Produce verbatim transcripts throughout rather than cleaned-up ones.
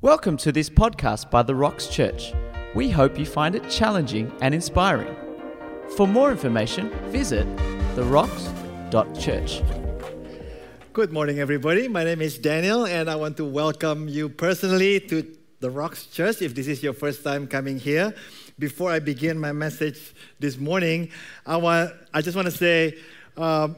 Welcome to this podcast by The Rocks Church. We hope you find it challenging and inspiring. For more information, visit the rocks dot church. Good morning, everybody. My name is Daniel, and I want to welcome you personally to The Rocks Church, if this is your first time coming here. Before I begin my message this morning, I want I just want to say, um,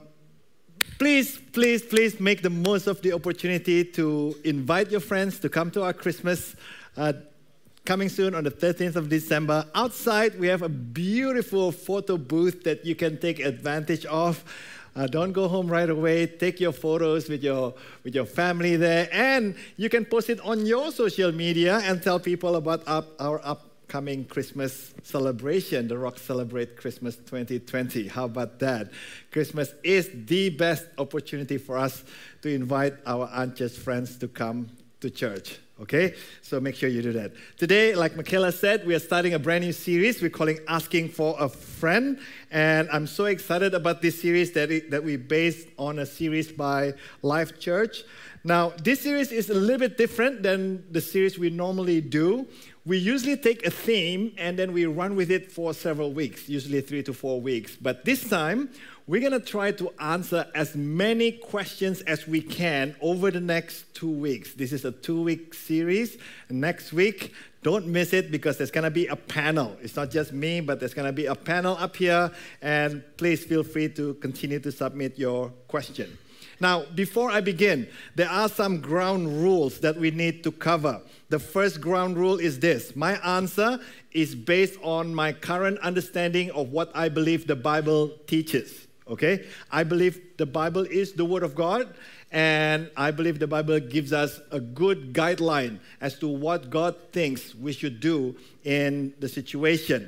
Please, please, please make the most of the opportunity to invite your friends to come to our Christmas uh, coming soon on the thirteenth of December. Outside, we have a beautiful photo booth that you can take advantage of. Uh, don't go home right away. Take your photos with your with your family there, and you can post it on your social media and tell people about up, our upcoming Christmas celebration, the Rock Celebrate Christmas twenty twenty. How about that? Christmas is the best opportunity for us to invite our unchurched friends to come to church. Okay? So make sure you do that. Today, like Michaela said, we are starting a brand new series we're calling Asking for a Friend. And I'm so excited about this series that, it, that we based on a series by Life Church. Now, this series is a little bit different than the series we normally do. We usually take a theme and then we run with it for several weeks, usually three to four weeks. But this time, we're going to try to answer as many questions as we can over the next two weeks. This is a two-week series. Next week, don't miss it because there's going to be a panel. It's not just me, but there's going to be a panel up here. And please feel free to continue to submit your question. Now, before I begin, there are some ground rules that we need to cover. The first ground rule is this. My answer is based on my current understanding of what I believe the Bible teaches. Okay? I believe the Bible is the Word of God, and I believe the Bible gives us a good guideline as to what God thinks we should do in the situation.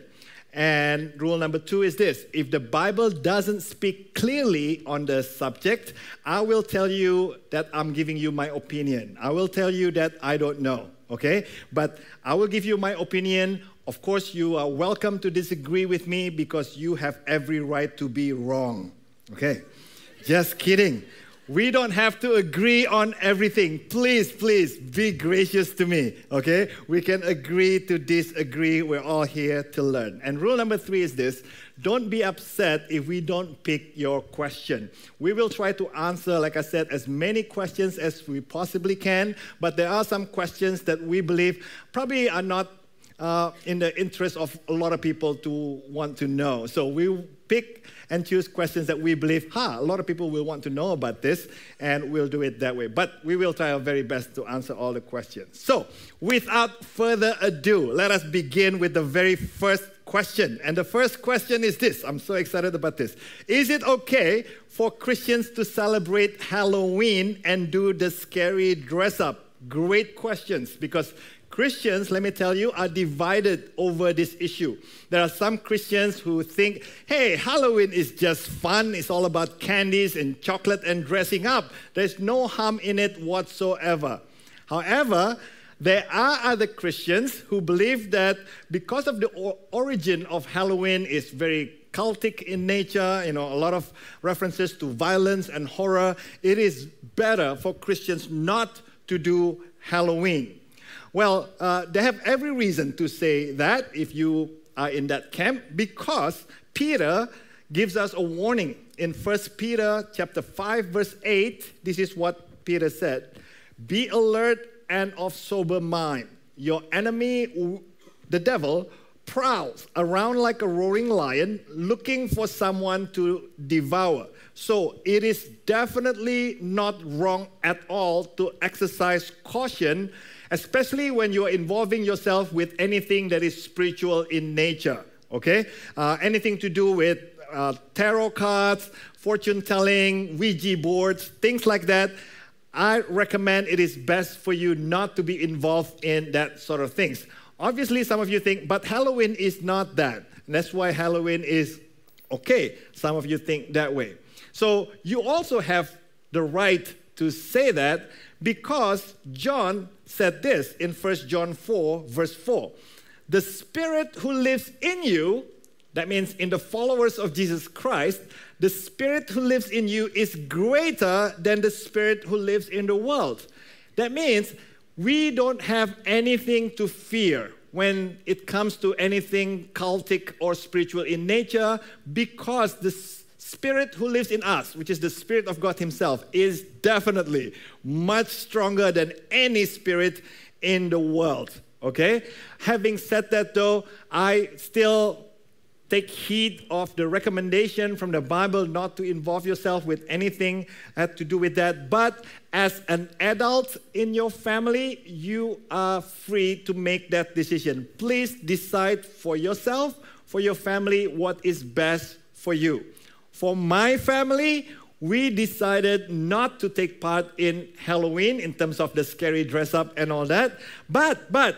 And rule number two is this. If the Bible doesn't speak clearly on the subject, I will tell you that I'm giving you my opinion. I will tell you that I don't know, okay? But I will give you my opinion. Of course, you are welcome to disagree with me because you have every right to be wrong, okay? Just kidding. We don't have to agree on everything. Please, please be gracious to me, okay? We can agree to disagree. We're all here to learn. And rule number three is this. Don't be upset if we don't pick your question. We will try to answer, like I said, as many questions as we possibly can, but there are some questions that we believe probably are not Uh, in the interest of a lot of people to want to know. So we pick and choose questions that we believe, ha, a lot of people will want to know about this, and we'll do it that way. But we will try our very best to answer all the questions. So without further ado, let us begin with the very first question. And the first question is this. I'm so excited about this. Is it okay for Christians to celebrate Halloween and do the scary dress-up? Great questions, because Christians, let me tell you, are divided over this issue. There are some Christians who think, hey, Halloween is just fun. It's all about candies and chocolate and dressing up. There's no harm in it whatsoever. However, there are other Christians who believe that because of the o- origin of Halloween is very cultic in nature, you know, a lot of references to violence and horror, it is better for Christians not to do Halloween. Well, uh, they have every reason to say that if you are in that camp, because Peter gives us a warning. In First Peter chapter five, verse eight, this is what Peter said. Be alert and of sober mind. Your enemy, the devil, prowls around like a roaring lion, looking for someone to devour. So it is definitely not wrong at all to exercise caution, especially when you're involving yourself with anything that is spiritual in nature, okay? Uh, anything to do with uh, tarot cards, fortune telling, Ouija boards, things like that. I recommend it is best for you not to be involved in that sort of things. Obviously, some of you think, but Halloween is not that. And that's why Halloween is okay. Some of you think that way. So you also have the right to say that because John said this in First John four, verse four. The Spirit who lives in you, that means in the followers of Jesus Christ, the Spirit who lives in you is greater than the Spirit who lives in the world. That means we don't have anything to fear when it comes to anything cultic or spiritual in nature, because the Spirit who lives in us, which is the Spirit of God Himself, is definitely much stronger than any spirit in the world, okay? Having said that though, I still take heed of the recommendation from the Bible not to involve yourself with anything uh, to do with that. But as an adult in your family, you are free to make that decision. Please decide for yourself, for your family, what is best for you. For my family, we decided not to take part in Halloween in terms of the scary dress up and all that. But, but,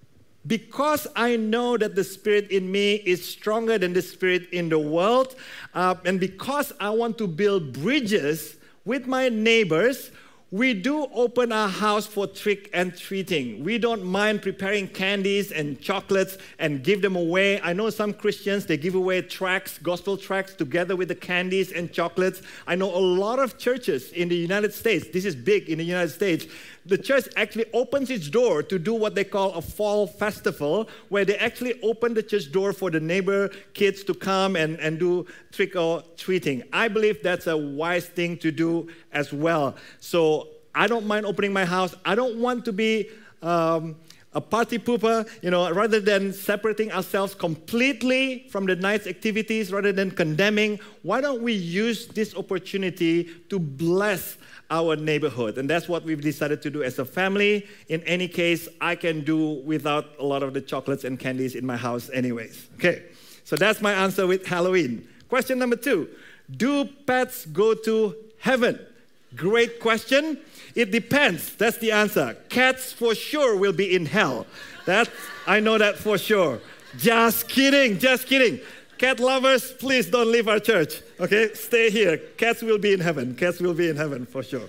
because I know that the Spirit in me is stronger than the Spirit in the world, uh, and because I want to build bridges with my neighbors, we do open our house for trick and treating. We don't mind preparing candies and chocolates and give them away. I know some Christians, they give away tracts, gospel tracts, together with the candies and chocolates. I know a lot of churches in the United States, this is big in the United States, the church actually opens its door to do what they call a fall festival, where they actually open the church door for the neighbor kids to come and, and do trick or treating. I believe that's a wise thing to do as well. So I don't mind opening my house. I don't want to be um, a party pooper, you know, rather than separating ourselves completely from the night's activities, rather than condemning. Why don't we use this opportunity to bless our neighborhood? And that's what we've decided to do as a family. In any case, I can do without a lot of the chocolates and candies in my house anyways. Okay, so that's my answer with Halloween. Question number two, do pets go to heaven? Great question. It depends. That's the answer. Cats for sure will be in hell. That's, I know that for sure. Just kidding, just kidding. Cat lovers, please don't leave our church, okay? Stay here. Cats will be in heaven. Cats will be in heaven for sure.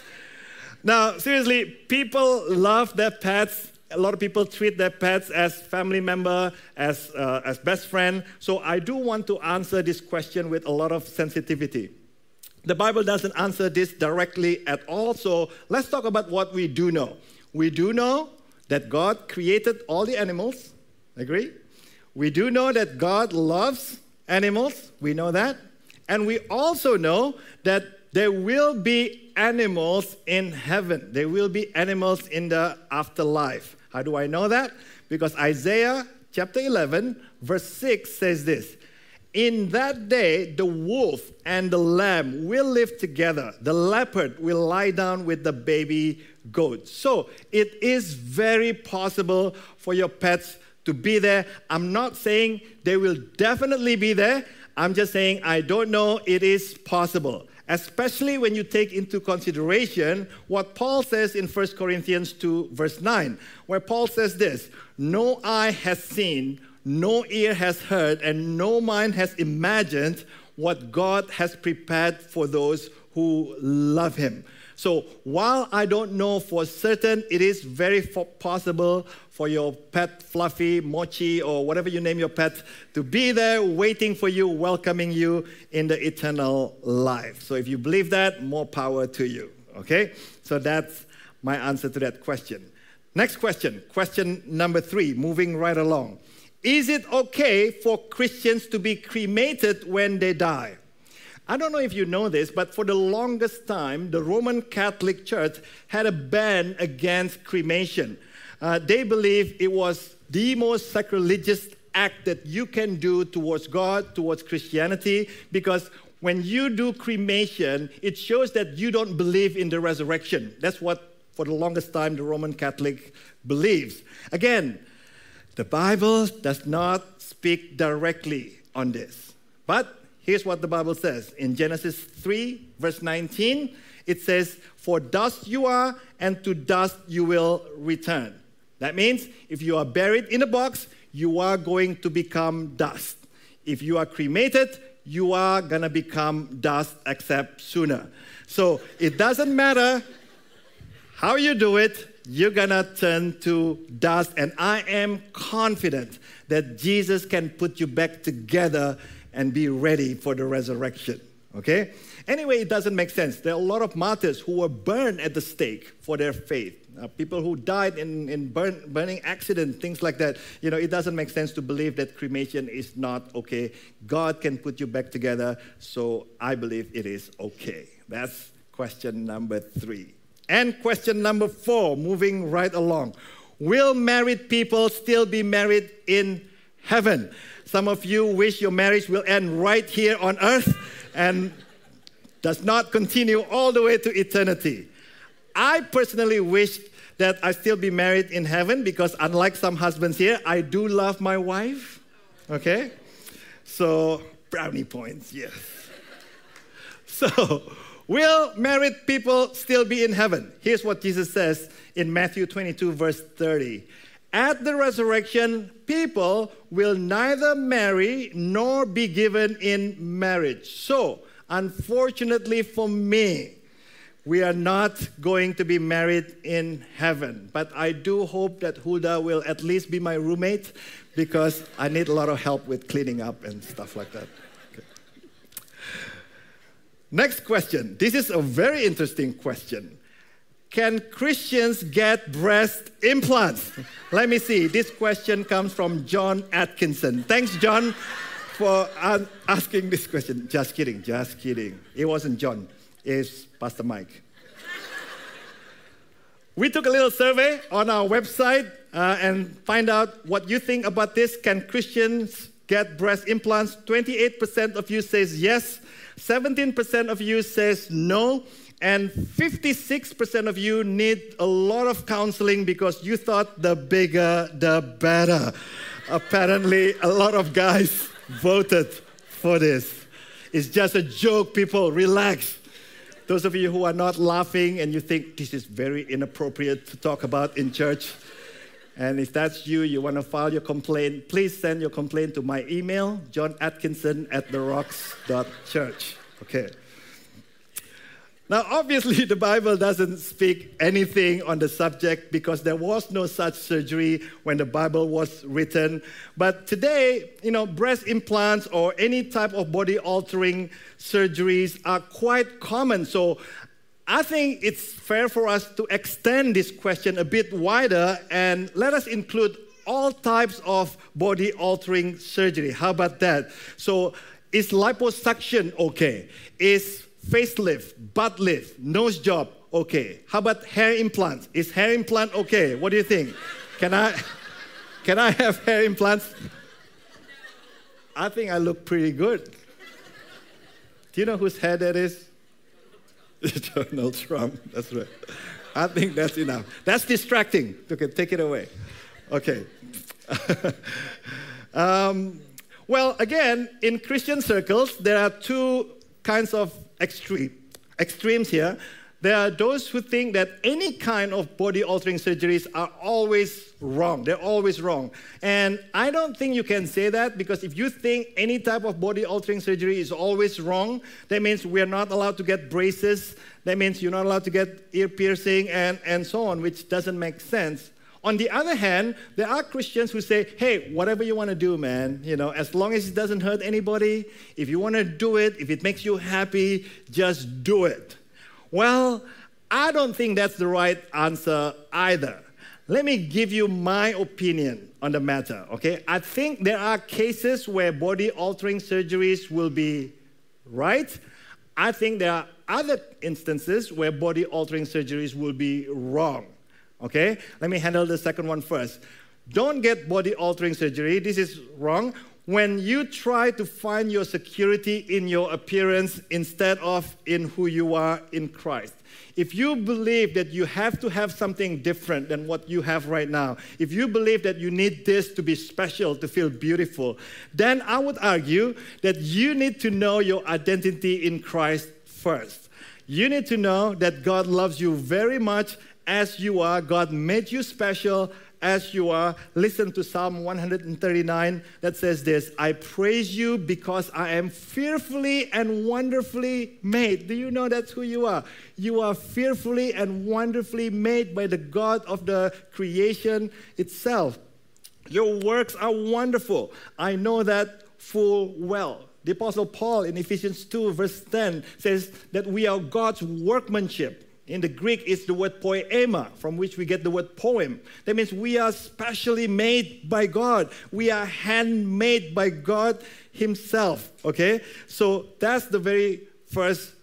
Now, seriously, people love their pets. A lot of people treat their pets as family member, as, uh, as best friend. So I do want to answer this question with a lot of sensitivity. The Bible doesn't answer this directly at all, so let's talk about what we do know. We do know that God created all the animals. Agree? We do know that God loves animals. We know that. And we also know that there will be animals in heaven. There will be animals in the afterlife. How do I know that? Because Isaiah chapter eleven, verse six says this. In that day, the wolf and the lamb will live together. The leopard will lie down with the baby goat. So it is very possible for your pets to be there. I'm not saying they will definitely be there. I'm just saying I don't know. It is possible, especially when you take into consideration what Paul says in First Corinthians two, verse nine, where Paul says this, no eye has seen, no ear has heard, and no mind has imagined what God has prepared for those who love Him. So while I don't know for certain, it is very possible for your pet Fluffy, Mochi, or whatever you name your pet to be there waiting for you, welcoming you in the eternal life. So if you believe that, more power to you, okay? So that's my answer to that question. Next question, question number three, moving right along. Is it okay for Christians to be cremated when they die? I don't know if you know this, but for the longest time, the Roman Catholic Church had a ban against cremation. Uh, they believe it was the most sacrilegious act that you can do towards God, towards Christianity, because when you do cremation, it shows that you don't believe in the resurrection. That's what, for the longest time, the Roman Catholic believes. Again, the Bible does not speak directly on this. But here's what the Bible says. In Genesis three, verse nineteen, it says, for dust you are, and to dust you will return. That means if you are buried in a box, you are going to become dust. If you are cremated, you are going to become dust, except sooner. So it doesn't matter how you do it, you're going to turn to dust. And I am confident that Jesus can put you back together and be ready for the resurrection, okay? Anyway, it doesn't make sense. There are a lot of martyrs who were burned at the stake for their faith. Uh, people who died in, in burn, burning accidents, things like that. You know, it doesn't make sense to believe that cremation is not okay. God can put you back together, so I believe it is okay. That's question number three. And question number four, moving right along. Will married people still be married in heaven? Some of you wish your marriage will end right here on earth and does not continue all the way to eternity. I personally wish that I still be married in heaven because unlike some husbands here, I do love my wife, okay? So, brownie points, yes. So, will married people still be in heaven? Here's what Jesus says in Matthew twenty-two, verse thirty. At the resurrection, people will neither marry nor be given in marriage. So, unfortunately for me, we are not going to be married in heaven. But I do hope that Hulda will at least be my roommate because I need a lot of help with cleaning up and stuff like that. Okay. Next question. This is a very interesting question. Can Christians get breast implants? Let me see. This question comes from John Atkinson. Thanks, John, for uh, asking this question. Just kidding, just kidding. It wasn't John. It's Pastor Mike. We took a little survey on our website uh, and find out what you think about this. Can Christians get breast implants? twenty-eight percent of you says yes, seventeen percent of you says no, and fifty-six percent of you need a lot of counseling because you thought the bigger, the better. Apparently, a lot of guys voted for this. It's just a joke, people. Relax. Those of you who are not laughing and you think this is very inappropriate to talk about in church, and if that's you, you want to file your complaint, please send your complaint to my email, john atkinson at the rocks dot church. Okay. Now, obviously, the Bible doesn't speak anything on the subject because there was no such surgery when the Bible was written. But today, you know, breast implants or any type of body-altering surgeries are quite common. So I think it's fair for us to extend this question a bit wider and let us include all types of body-altering surgery. How about that? So is liposuction okay? Is facelift, butt lift, nose job, okay. How about hair implants? Is hair implant okay? What do you think? Can I, can I have hair implants? I think I look pretty good. Do you know whose hair that is? Donald Trump, that's right. I think that's enough. That's distracting. Okay, take it away. Okay. um, well, again, in Christian circles, there are two kinds of extreme, extremes here. There are those who think that any kind of body-altering surgeries are always wrong. They're always wrong. And I don't think you can say that because if you think any type of body-altering surgery is always wrong, that means we're not allowed to get braces. That means you're not allowed to get ear piercing and, and so on, which doesn't make sense. On the other hand, there are Christians who say, hey, whatever you want to do, man, you know, as long as it doesn't hurt anybody, if you want to do it, if it makes you happy, just do it. Well, I don't think that's the right answer either. Let me give you my opinion on the matter, okay? I think there are cases where body-altering surgeries will be right. I think there are other instances where body-altering surgeries will be wrong. Okay, let me handle the second one first. Don't get body-altering surgery. This is wrong. When you try to find your security in your appearance instead of in who you are in Christ. If you believe that you have to have something different than what you have right now, if you believe that you need this to be special, to feel beautiful, then I would argue that you need to know your identity in Christ first. You need to know that God loves you very much as you are. God made you special as you are. Listen to Psalm one thirty-nine that says this, I praise you because I am fearfully and wonderfully made. Do you know that's who you are? You are fearfully and wonderfully made by the God of the creation itself. Your works are wonderful. I know that full well. The Apostle Paul in Ephesians two verse ten says that we are God's workmanship. In the Greek, it's the word poema, from which we get the word poem. That means we are specially made by God. We are handmade by God Himself, okay? So that's the very first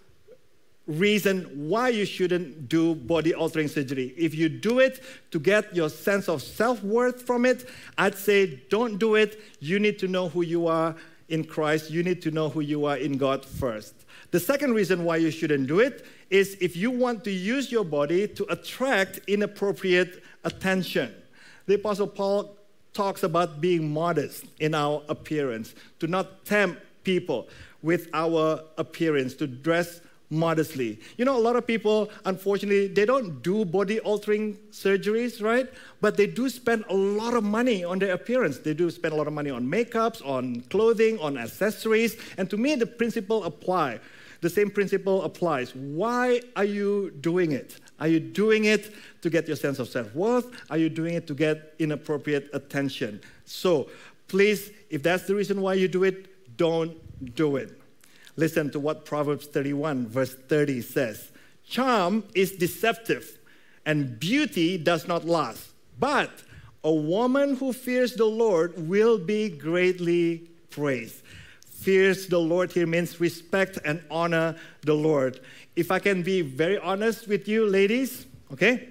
reason why you shouldn't do body-altering surgery. If you do it to get your sense of self-worth from it, I'd say don't do it. You need to know who you are in Christ. You need to know who you are in God first. The second reason why you shouldn't do it is if you want to use your body to attract inappropriate attention. The Apostle Paul talks about being modest in our appearance, to not tempt people with our appearance, to dress modestly. You know, a lot of people, unfortunately, they don't do body-altering surgeries, right? But they do spend a lot of money on their appearance. They do spend a lot of money on makeups, on clothing, on accessories. And to me, the principle apply. The same principle applies. Why are you doing it? Are you doing it to get your sense of self-worth? Are you doing it to get inappropriate attention? So, please, if that's the reason why you do it, don't do it. Listen to what Proverbs thirty-one, verse thirty says. Charm is deceptive, and beauty does not last. But a woman who fears the Lord will be greatly praised. Fears the Lord here means respect and honor the Lord. If I can be very honest with you, ladies, okay?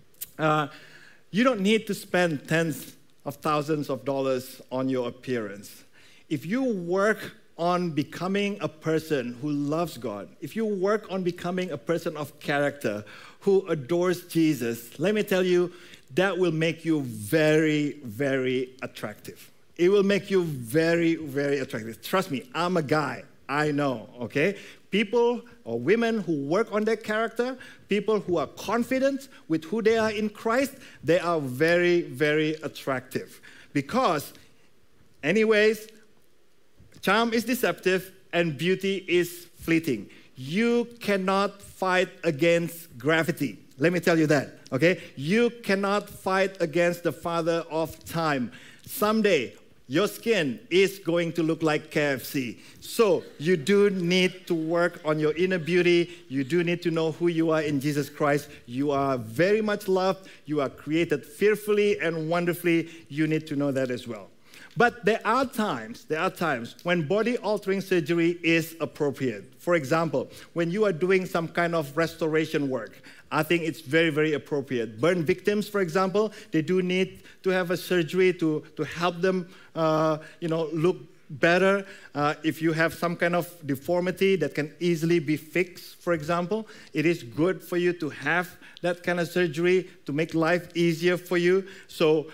Uh, you don't need to spend tens of thousands of dollars on your appearance. If you work on becoming a person who loves God, if you work on becoming a person of character who adores Jesus, let me tell you, that will make you very, very attractive. It will make you very, very attractive. Trust me, I'm a guy. I know, okay? People or women who work on their character, people who are confident with who they are in Christ, they are very, very attractive. Because, anyways, charm is deceptive and beauty is fleeting. You cannot fight against gravity. Let me tell you that, okay? You cannot fight against the Father of time. Someday, your skin is going to look like K F C. So you do need to work on your inner beauty. You do need to know who you are in Jesus Christ. You are very much loved. You are created fearfully and wonderfully. You need to know that as well. But there are times, there are times when body-altering surgery is appropriate. For example, when you are doing some kind of restoration work, I think it's very, very appropriate. Burn victims, for example, they do need to have a surgery to, to help them, uh, you know, look better. Uh, if you have some kind of deformity that can easily be fixed, for example, it is good for you to have that kind of surgery to make life easier for you. So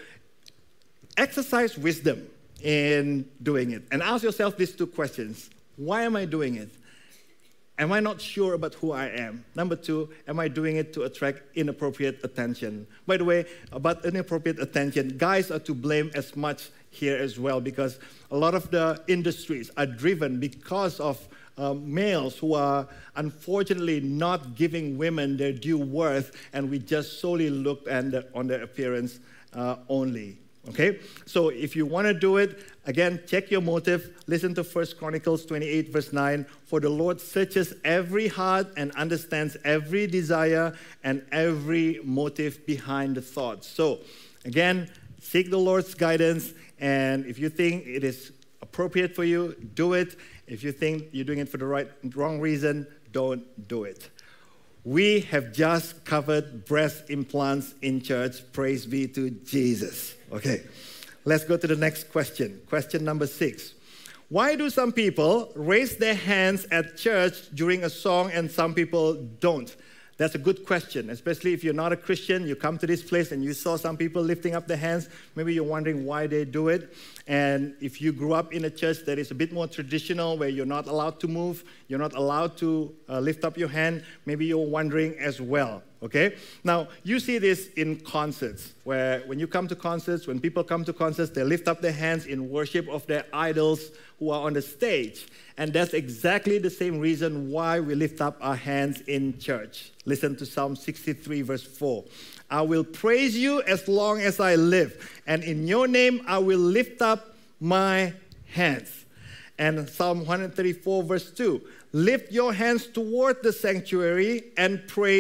exercise wisdom in doing it. And ask yourself these two questions. Why am I doing it? Am I not sure about who I am? Number two, am I doing it to attract inappropriate attention? By the way, about inappropriate attention, guys are to blame as much here as well, because a lot of the industries are driven because of um, males who are unfortunately not giving women their due worth, and we just solely look at the, on their appearance uh, only. Okay, so if you want to do it, again, check your motive. Listen to First Chronicles twenty-eight, verse nine. For the Lord searches every heart and understands every desire and every motive behind the thoughts. So, again, seek the Lord's guidance, and if you think it is appropriate for you, do it. If you think you're doing it for the right, wrong reason, don't do it. We have just covered breast implants in church. Praise be to Jesus. Okay, let's go to the next question. Question number six. Why do some people raise their hands at church during a song and some people don't? That's a good question, especially if you're not a Christian, you come to this place and you saw some people lifting up their hands. Maybe you're wondering why they do it. And if you grew up in a church that is a bit more traditional, where you're not allowed to move, you're not allowed to uh, lift up your hand, maybe you're wondering as well, okay? Now, you see this in concerts, where when you come to concerts, when people come to concerts, they lift up their hands in worship of their idols who are on the stage. And that's exactly the same reason why we lift up our hands in church. Listen to Psalm sixty-three, verse four. I will praise you as long as I live, and in your name I will lift up my hands. And Psalm one thirty-four, verse two. Lift your hands toward the sanctuary and praise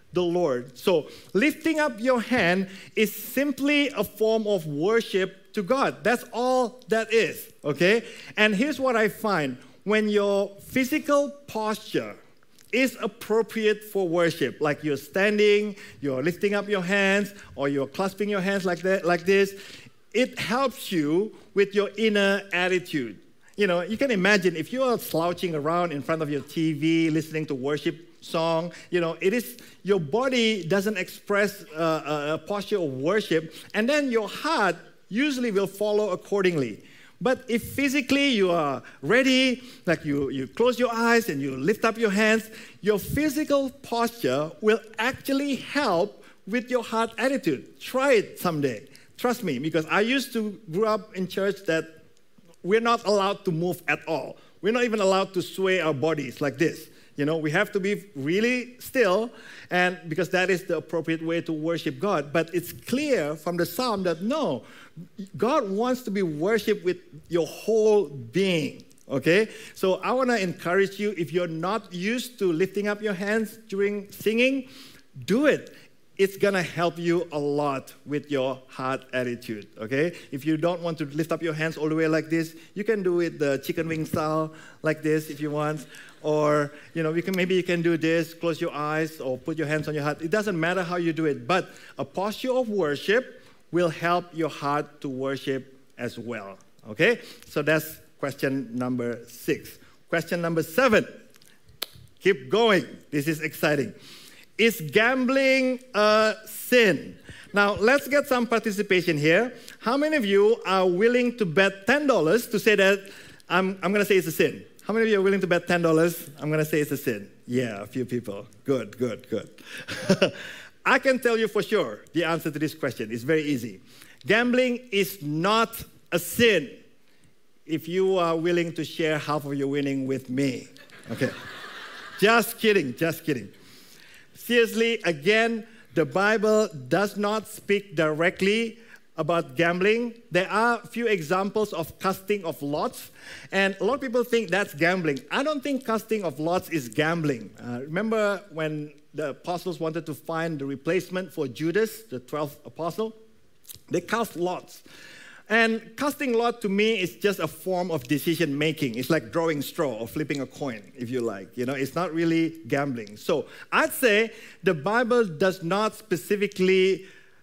the Lord. So lifting up your hand is simply a form of worship to God. That's all that is, okay? And here's what I find. When your physical posture is appropriate for worship, like you're standing, you're lifting up your hands, or you're clasping your hands like that, like this, it helps you with your inner attitude. You know, you can imagine if you are slouching around in front of your T V, listening to worship song, you know, it is, your body doesn't express uh, a posture of worship, and then your heart usually will follow accordingly. But if physically you are ready, like you, you close your eyes and you lift up your hands, your physical posture will actually help with your heart attitude. Try it someday. Trust me, because I used to grow up in church that we're not allowed to move at all. We're not even allowed to sway our bodies like this. You know, we have to be really still, and because that is the appropriate way to worship God. But it's clear from the psalm that no, God wants to be worshipped with your whole being, okay? So I want to encourage you, if you're not used to lifting up your hands during singing, do it. It's going to help you a lot with your heart attitude, okay? If you don't want to lift up your hands all the way like this, you can do it the chicken wing style like this if you want. Or, you know, you can, maybe you can do this, close your eyes, or put your hands on your heart. It doesn't matter how you do it, but a posture of worship will help your heart to worship as well, okay? So that's question number six. Question number seven. Keep going. This is exciting. Is gambling a sin? Now, let's get some participation here. How many of you are willing to bet ten dollars to say that I'm, I'm going to say it's a sin? How many of you are willing to bet ten dollars? I'm going to say it's a sin. Yeah, a few people. Good, good, good. I can tell you for sure the answer to this question. It's very easy. Gambling is not a sin if you are willing to share half of your winning with me. Okay. Just kidding, just kidding. Seriously, again, the Bible does not speak directly about gambling. There are a few examples of casting of lots, and a lot of people think that's gambling. I don't think casting of lots is gambling. Uh, remember when the apostles wanted to find the replacement for Judas, the twelfth apostle? They cast lots. And casting lot to me is just a form of decision making. It's like drawing straw or flipping a coin, if you like. You know, it's not really gambling. So I'd say the Bible does not specifically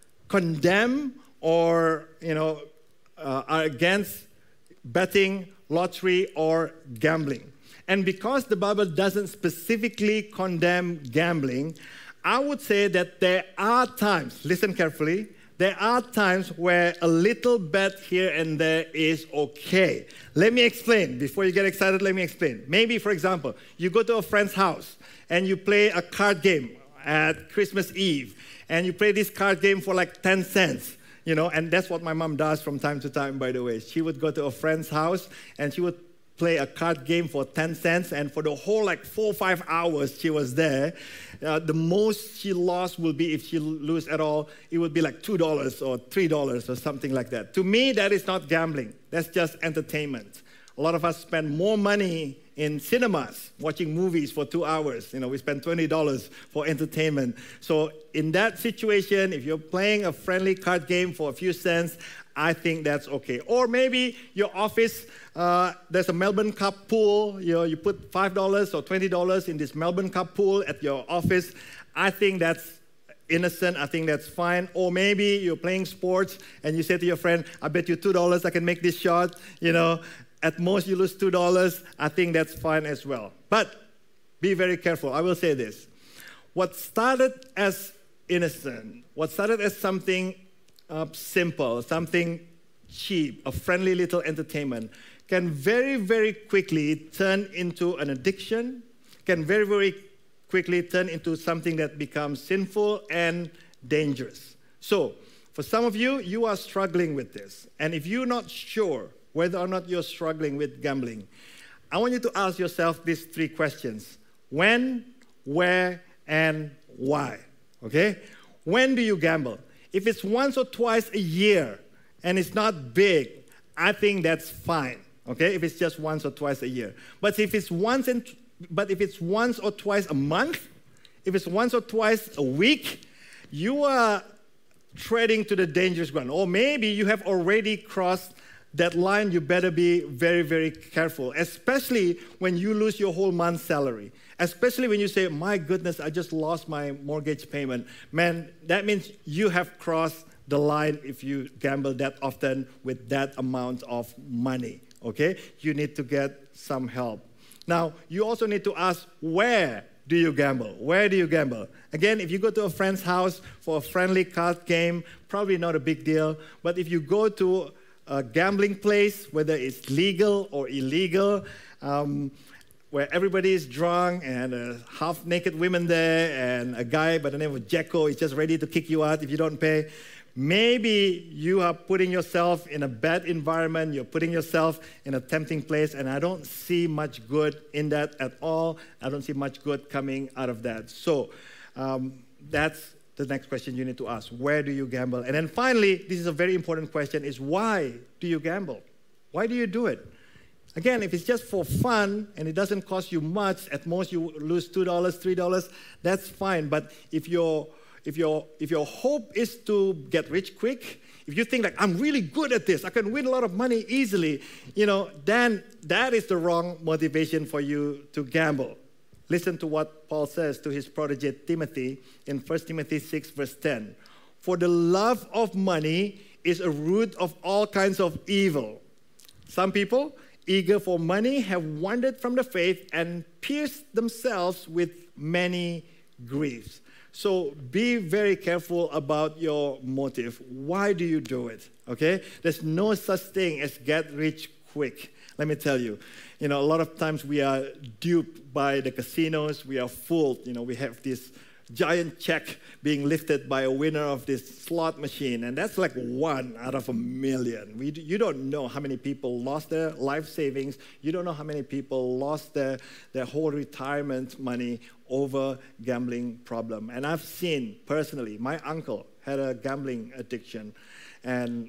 condemn or, you know, uh, are against betting, lottery, or gambling. And because the Bible doesn't specifically condemn gambling, I would say that there are times, listen carefully, there are times where a little bet here and there is okay. Let me explain. Before you get excited, let me explain. Maybe, for example, you go to a friend's house and you play a card game at Christmas Eve, and you play this card game for like ten cents. You know, and that's what my mom does from time to time, by the way. She would go to a friend's house and she would play a card game for ten cents, and for the whole like four or five hours she was there, uh, the most she lost will be, if she lose at all, it would be like two dollars or three dollars or something like that. To me, that is not gambling. That's just entertainment. A lot of us spend more money in cinemas watching movies for two hours. You know, we spend twenty dollars for entertainment. So in that situation, if you're playing a friendly card game for a few cents, I think that's okay. Or maybe your office, uh, there's a Melbourne Cup pool. You know, you put five dollars or twenty dollars in this Melbourne Cup pool at your office. I think that's innocent. I think that's fine. Or maybe you're playing sports and you say to your friend, I bet you two dollars I can make this shot. You know, at most you lose two dollars. I think that's fine as well. But be very careful. I will say this. What started as innocent, what started as something Uh, simple, something cheap, a friendly little entertainment, can very, very quickly turn into an addiction, can very, very quickly turn into something that becomes sinful and dangerous. So, for some of you, you are struggling with this. And if you're not sure whether or not you're struggling with gambling, I want you to ask yourself these three questions. When, where, and why? Okay? When do you gamble? If it's once or twice a year and it's not big, I think that's fine, okay? If it's just once or twice a year. But if it's once and but if it's once or twice a month, if it's once or twice a week, you are treading to the dangerous ground. Or maybe you have already crossed that line. You better be very, very careful, especially when you lose your whole month's salary. Especially when you say, my goodness, I just lost my mortgage payment. Man, that means you have crossed the line if you gamble that often with that amount of money, okay? You need to get some help. Now, you also need to ask, where do you gamble? Where do you gamble? Again, if you go to a friend's house for a friendly card game, probably not a big deal. But if you go to a gambling place, whether it's legal or illegal, um, where everybody is drunk and a half-naked women there and a guy by the name of Jacko is just ready to kick you out if you don't pay, maybe you are putting yourself in a bad environment, you're putting yourself in a tempting place, and I don't see much good in that at all. I don't see much good coming out of that. So um, that's the next question you need to ask. Where do you gamble? And then finally, this is a very important question, is why do you gamble? Why do you do it? Again, if it's just for fun and it doesn't cost you much, at most you lose two dollars, three dollars, that's fine. But if your if your if your hope is to get rich quick, if you think like, I'm really good at this, I can win a lot of money easily, you know, then that is the wrong motivation for you to gamble. Listen to what Paul says to his protege Timothy in First Timothy six, verse ten. For the love of money is a root of all kinds of evil. Some people, eager for money, have wandered from the faith and pierced themselves with many griefs. So be very careful about your motive. Why do you do it? Okay? There's no such thing as get rich quick. Let me tell you, you know, a lot of times we are duped by the casinos. We are fooled. You know, we have this giant check being lifted by a winner of this slot machine, and that's like one out of a million. We, you don't know how many people lost their life savings. You don't know how many people lost their, their whole retirement money over gambling problem. And I've seen personally, my uncle had a gambling addiction, and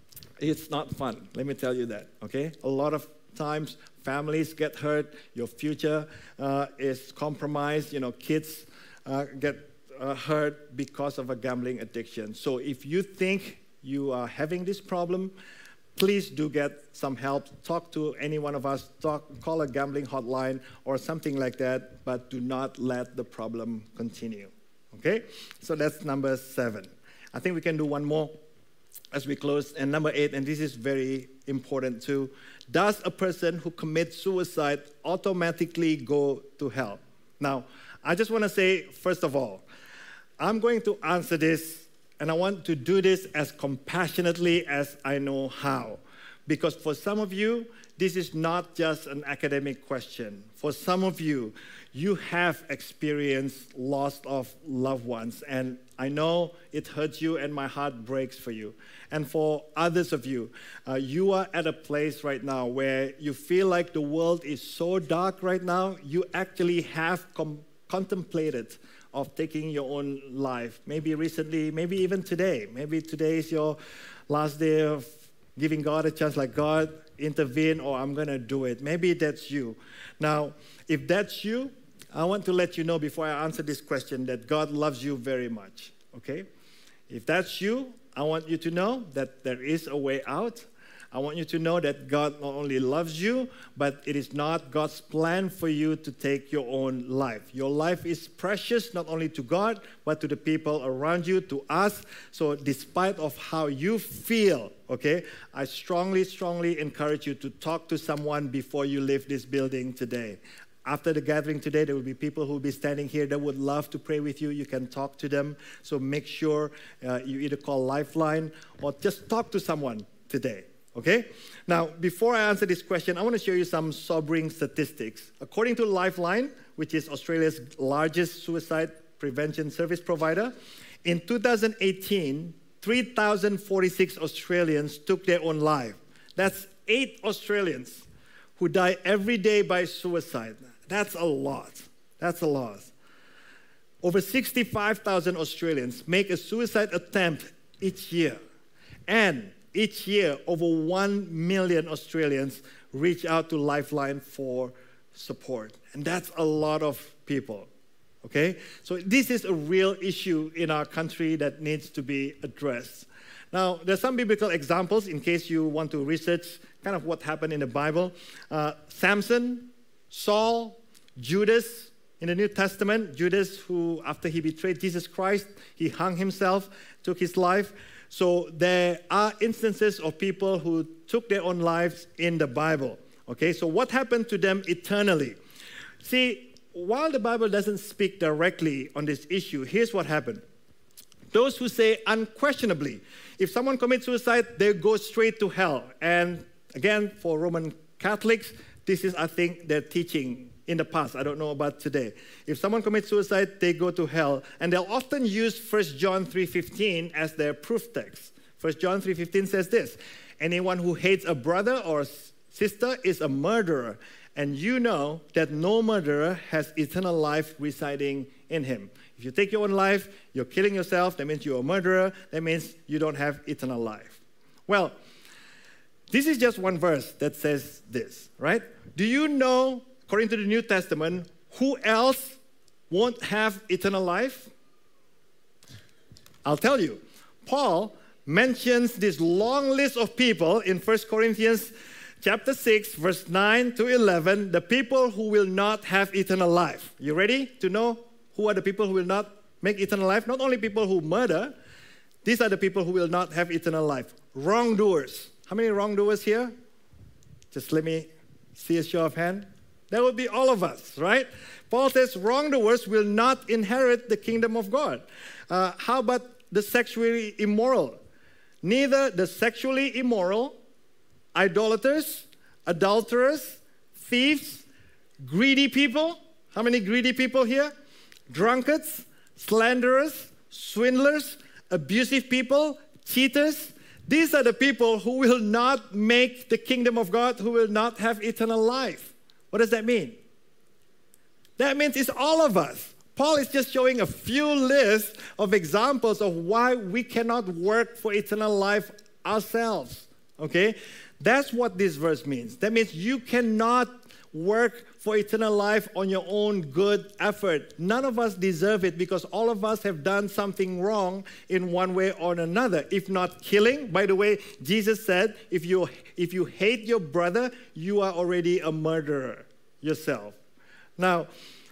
it's not fun. Let me tell you that, okay? A lot of times families get hurt. Your future uh, is compromised. You know, kids Uh, get uh, hurt because of a gambling addiction. So if you think you are having this problem, please do get some help. Talk to any one of us. Talk, call a gambling hotline or something like that, but do not let the problem continue. Okay? So that's number seven. I think we can do one more as we close. And number eight, and this is very important too. Does a person who commits suicide automatically go to hell? Now, I just want to say, first of all, I'm going to answer this, and I want to do this as compassionately as I know how. Because for some of you, this is not just an academic question. For some of you, you have experienced loss of loved ones, and I know it hurts you, and my heart breaks for you. And for others of you, uh, you are at a place right now where you feel like the world is so dark right now, you actually have com- contemplated of taking your own life. Maybe recently, maybe even today. Maybe today is your last day of giving God a chance, like, God, intervene, or I'm going to do it. Maybe that's you. Now, if that's you, I want to let you know before I answer this question that God loves you very much, okay? If that's you, I want you to know that there is a way out. I want you to know that God not only loves you, but it is not God's plan for you to take your own life. Your life is precious not only to God, but to the people around you, to us. So despite of how you feel, okay, I strongly, strongly encourage you to talk to someone before you leave this building today. After the gathering today, there will be people who will be standing here that would love to pray with you. You can talk to them. So make sure uh, you either call Lifeline or just talk to someone today. Okay? Now, before I answer this question, I want to show you some sobering statistics. According to Lifeline, which is Australia's largest suicide prevention service provider, in two thousand eighteen, three thousand forty-six Australians took their own life. That's eight Australians who die every day by suicide. That's a lot. That's a lot. Over sixty-five thousand Australians make a suicide attempt each year. And each year, over one million Australians reach out to Lifeline for support. And that's a lot of people. Okay? So this is a real issue in our country that needs to be addressed. Now, there's some biblical examples in case you want to research kind of what happened in the Bible. Uh, Samson, Saul, Judas in the New Testament. Judas, who after he betrayed Jesus Christ, he hung himself, took his life. So there are instances of people who took their own lives in the Bible. Okay, so what happened to them eternally? See, while the Bible doesn't speak directly on this issue, here's what happened. Those who say unquestionably, if someone commits suicide, they go straight to hell. And again, for Roman Catholics, this is, I think, their teaching in the past. I don't know about today. If someone commits suicide, they go to hell. And they'll often use First John three fifteen as their proof text. First John three fifteen says this, anyone who hates a brother or sister is a murderer. And you know that no murderer has eternal life residing in him. If you take your own life, you're killing yourself. That means you're a murderer. That means you don't have eternal life. Well, this is just one verse that says this, right? Do you know, according to the New Testament, who else won't have eternal life? I'll tell you. Paul mentions this long list of people in First Corinthians chapter six, verse nine to eleven, the people who will not have eternal life. You ready to know who are the people who will not make eternal life? Not only people who murder, these are the people who will not have eternal life. Wrongdoers. How many wrongdoers here? Just let me see a show of hand. That would be all of us, right? Paul says wrongdoers will not inherit the kingdom of God. Uh, how about the sexually immoral? Neither the sexually immoral, idolaters, adulterers, thieves, greedy people. How many greedy people here? Drunkards, slanderers, swindlers, abusive people, cheaters. These are the people who will not make the kingdom of God, who will not have eternal life. What does that mean? That means it's all of us. Paul is just showing a few lists of examples of why we cannot work for eternal life ourselves. Okay? That's what this verse means. That means you cannot work for eternal life on your own good effort. None of us deserve it because all of us have done something wrong in one way or another. If not killing, by the way, Jesus said, if you, if you hate your brother, you are already a murderer yourself. Now,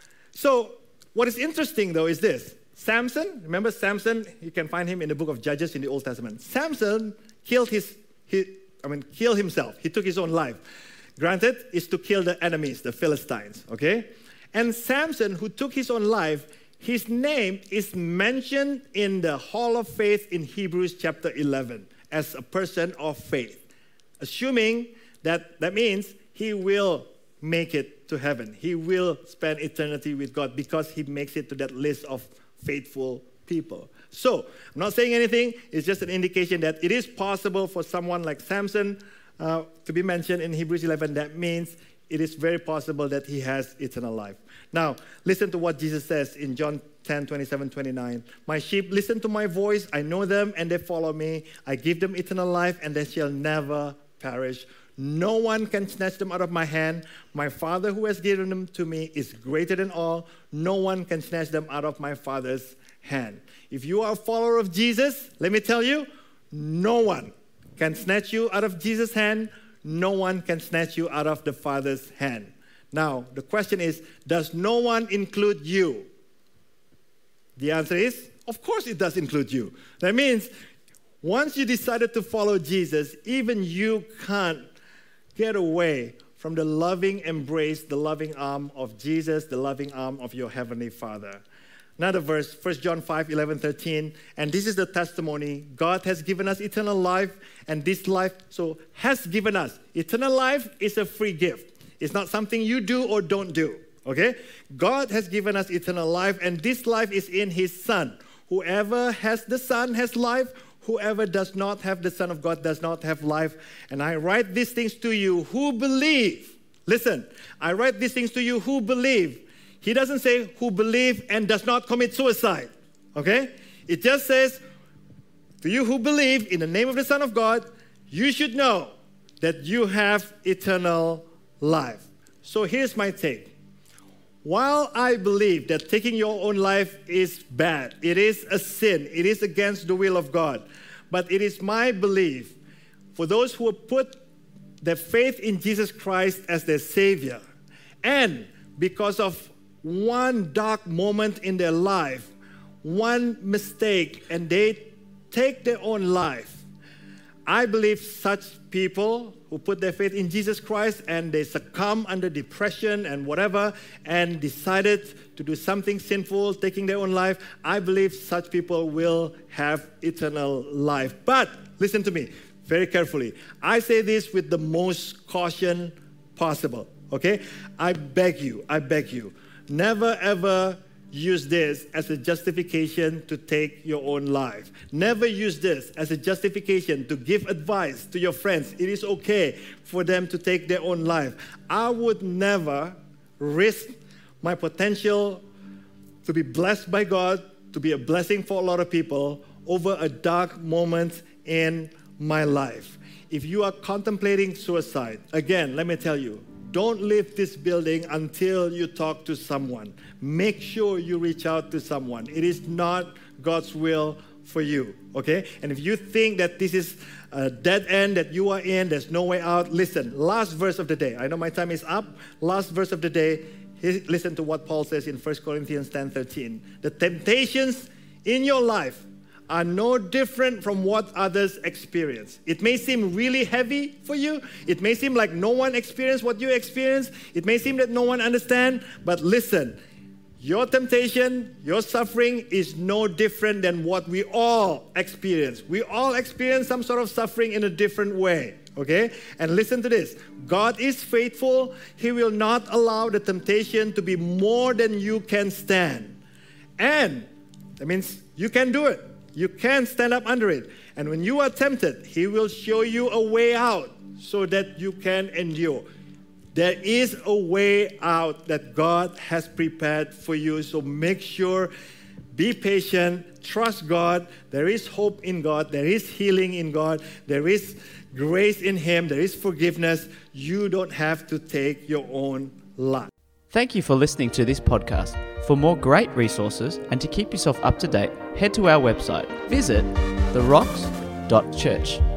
so what is interesting though is this. Samson, remember Samson? You can find him in the book of Judges in the Old Testament. Samson killed his, his I mean, killed himself. He took his own life. Granted, is to kill the enemies, the Philistines, okay? And Samson, who took his own life, his name is mentioned in the Hall of Faith in Hebrews chapter eleven as a person of faith, assuming that that means he will make it to heaven. He will spend eternity with God because he makes it to that list of faithful people. So, I'm not saying anything. It's just an indication that it is possible for someone like Samson uh, to be mentioned in Hebrews eleven. That means it is very possible that he has eternal life. Now, listen to what Jesus says in John ten, twenty-seven, twenty-nine. My sheep listen to my voice. I know them and they follow me. I give them eternal life and they shall never perish. No one can snatch them out of my hand. My Father who has given them to me is greater than all. No one can snatch them out of my Father's hand. If you are a follower of Jesus, let me tell you, no one can snatch you out of Jesus' hand. No one can snatch you out of the Father's hand. Now, the question is, does no one include you? The answer is, of course it does include you. That means, once you decided to follow Jesus, even you can't get away from the loving embrace, the loving arm of Jesus, the loving arm of your Heavenly Father. Another verse, First John five, eleven, thirteen. And this is the testimony. God has given us eternal life, and this life, so has given us. Eternal life is a free gift. It's not something you do or don't do, okay? God has given us eternal life, and this life is in His Son. Whoever has the Son has life. Whoever does not have the Son of God does not have life. And I write these things to you who believe. Listen, I write these things to you who believe. He doesn't say who believe and does not commit suicide, okay? It just says, to you who believe in the name of the Son of God, you should know that you have eternal life. So here's my take. While I believe that taking your own life is bad, it is a sin, it is against the will of God, but it is my belief for those who have put their faith in Jesus Christ as their Savior, and because of one dark moment in their life, one mistake, and they take their own life, I believe such people who put their faith in Jesus Christ and they succumb under depression and whatever and decided to do something sinful, taking their own life, I believe such people will have eternal life. But listen to me very carefully. I say this with the most caution possible, okay? I beg you, I beg you, never ever use this as a justification to take your own life. Never use this as a justification to give advice to your friends. It is okay for them to take their own life. I would never risk my potential to be blessed by God, to be a blessing for a lot of people, over a dark moment in my life. If you are contemplating suicide, again, let me tell you, don't leave this building until you talk to someone. Make sure you reach out to someone. It is not God's will for you, okay? And if you think that this is a dead end that you are in, there's no way out, listen, last verse of the day. I know my time is up. Last verse of the day, listen to what Paul says in First Corinthians ten thirteen. The temptations in your life are no different from what others experience. It may seem really heavy for you. It may seem like no one experienced what you experienced. It may seem that no one understands. But listen, your temptation, your suffering is no different than what we all experience. We all experience some sort of suffering in a different way, okay? And listen to this. God is faithful. He will not allow the temptation to be more than you can stand. And that means you can do it. You can stand up under it. And when you are tempted, He will show you a way out so that you can endure. There is a way out that God has prepared for you. So make sure, be patient, trust God. There is hope in God. There is healing in God. There is grace in Him. There is forgiveness. You don't have to take your own life. Thank you for listening to this podcast. For more great resources and to keep yourself up to date, head to our website. Visit the rocks dot church.